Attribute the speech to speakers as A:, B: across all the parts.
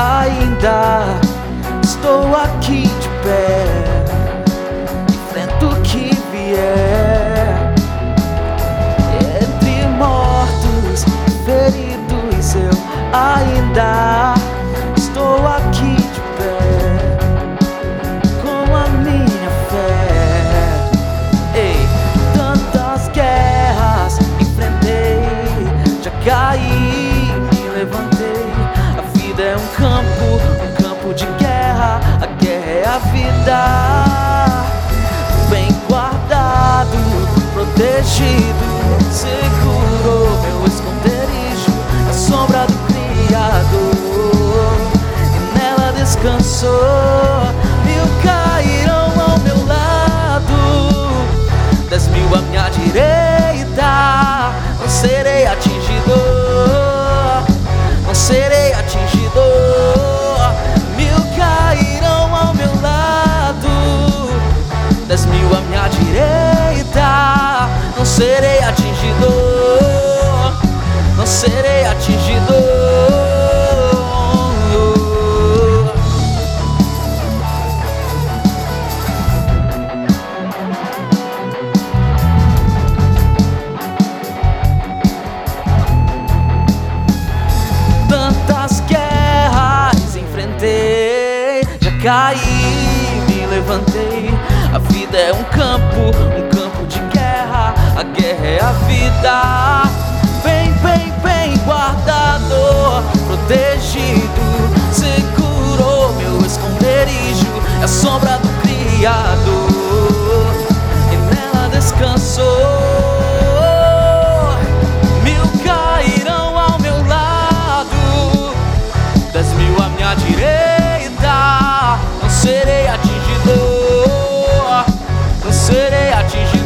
A: ainda estou aqui de pé, enfrento o que vier. Entre mortos e feridos eu ainda estou aqui de pé, com a minha fé. Ei, tantas guerras enfrentei, já caí, me levantei. A vida é um campo de guerra, a guerra é a vida. Bem guardado, protegido, seguro meu esconderijo, a sombra do Criador, e nela descansou. 1000 cairão ao meu lado, 10.000 à minha direita, não serei atingido, não serei atingido. 1000 cairão ao meu lado, 10.000 à minha direita, não serei atingido, não serei atingido. Tantas guerras enfrentei, já caí, me levantei. A vida é um campo de guerra, a guerra é a vida. Bem guardado, protegido, seguro meu esconderijo, é a sombra do Criador, e nela descansou. 1000 cairão ao meu lado, 10.000 à minha direita, não serei atingido, não serei atingido.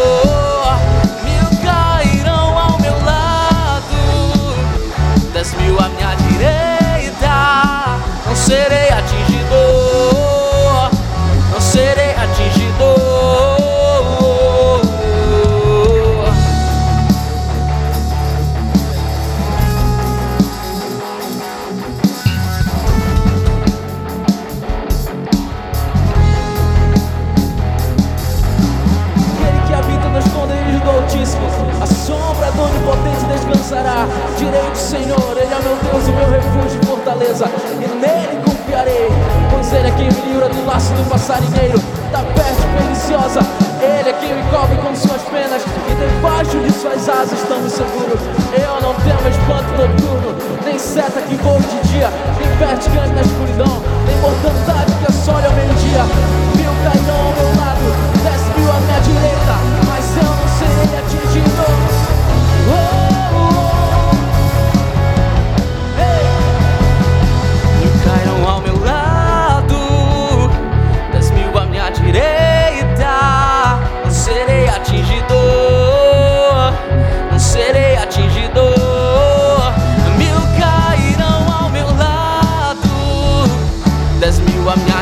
A: 1000 cairão ao meu lado, 10.000 à minha direita, não serei atingido, não serei atingido. A sombra do Onipotente descansará. Direi do Senhor, Ele é meu Deus, o meu refúgio e fortaleza, e nele confiarei. Pois Ele é quem me livra do laço do passarinheiro, da peste perniciosa. Ele é quem me cobre com suas penas, e debaixo de suas asas estamos seguros. Eu não temo espanto noturno, nem seta que voe de dia, nem peste que ande na escuridão, nem mortandade que assole ao meio-dia. 1000 cairão ao meu lado, 10.000 à minha direita, mas eu não serei atingido. Ao meu lado, 10.000 à minha direita, não serei atingido, não serei atingido. 1000 cairão ao meu lado, 10.000 à minha